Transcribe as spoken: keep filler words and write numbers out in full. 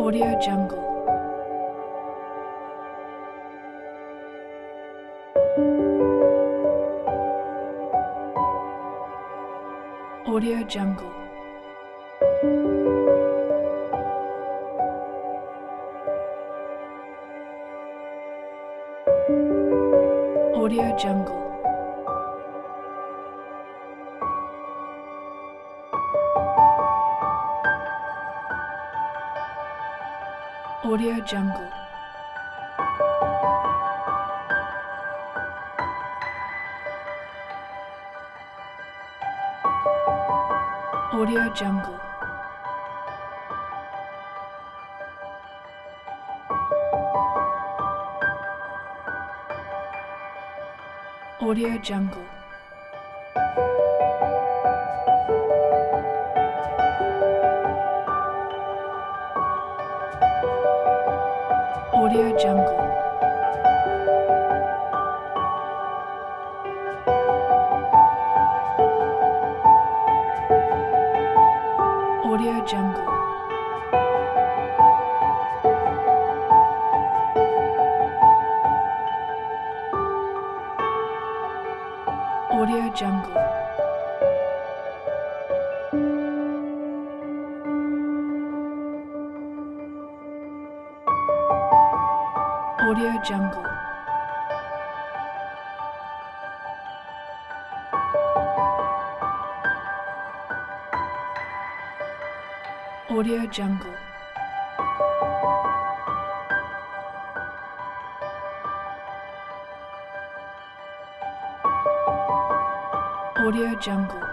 Audio Jungle. Audio Jungle. Audio Jungle. Audio Jungle. Audio Jungle. Audio Jungle. Audio Jungle. Audio Jungle. Audio Jungle. Audio Jungle. Audio Jungle. Audio Jungle.